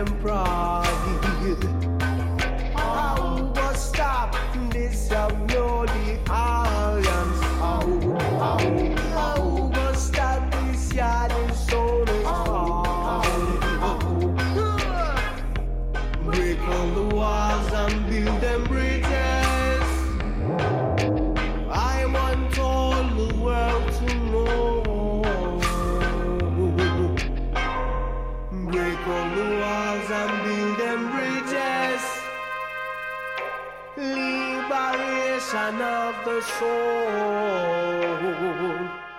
them pride. How go stop this bloody alliance? How go stop this yard and soul is break all the walls and build them bridges. I want all the world to know. Break all the walls and build them bridges. Liberation of the soul.